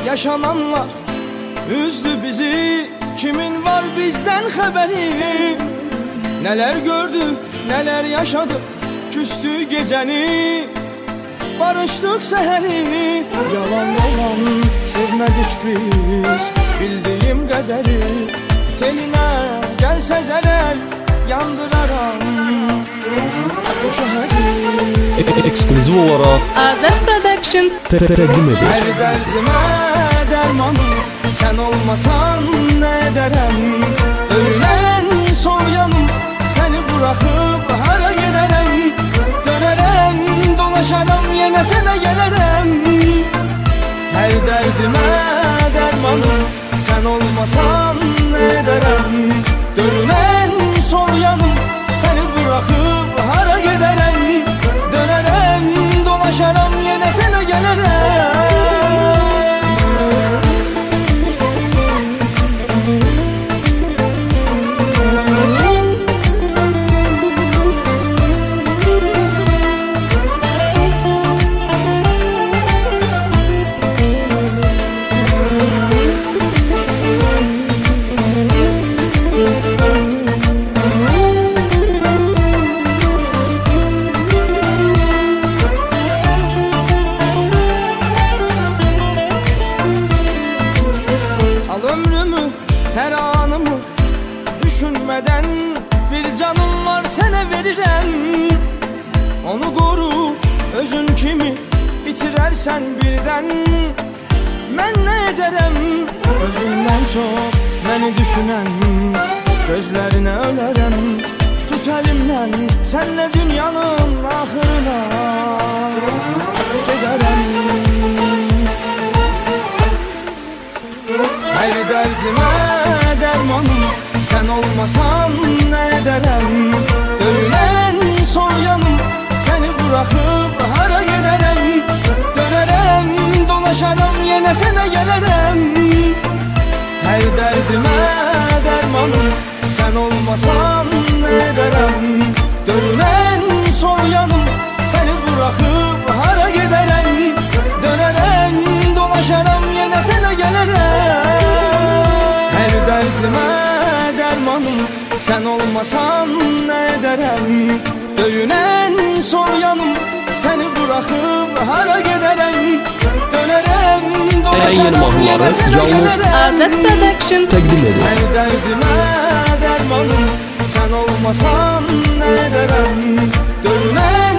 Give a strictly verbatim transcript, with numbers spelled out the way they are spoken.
yaşananlar üzdü bizi. Kimin var bizden haberi? Neler gördük, neler yaşadık, küstü geceni, barıştık seheri. Yalan yalan sevmedik biz, bildiğim kaderi. Teline gelse zeler yandıraram bu şehri. Ekskluziv olarak Azad Production təqdim edir. Her derdime dermanım, sen olmasan ne ederim? Ölen sol yanım, seni bırakıp hara giderim. Dönerim dolaşarım, yine sana gelirim. Her derdime dermanım, sen olmasan ne ederim? Dönen sol yanım, seni bırakıp hara giderim. Dönerim dolaşarım, yine sana gelirim. Her anımı düşünmeden, bir canım var sana veririm. Onu koru özün kimi, bitirersen birden ben ne ederim? Özünden çok beni düşünen gözlerine ölerim. Tut elimden senle dünyanın ahırına giderim. Her derdime dermanım, sen olmasan ne ederim? Dönülen sol yanım, seni bırakıp hara giderim. Dönerim dolaşarım, yine sana gelirim. Her derdime dermanım, sen olmasan ne ederim? Dönülen sol yanım, seni bırakıp hara giderim. Dönerim dolaşarım, yine sana gelirim. Her derdime dermanım, sen olmasan ne ederim? Döyünen sol yanım, seni bırakıp hara giderim. Dönerim dolaşarım, yine sana gelirim. Azad Production Təqdim edir. Her derdime dermanım, sen olmasan ne ederim? Döyünen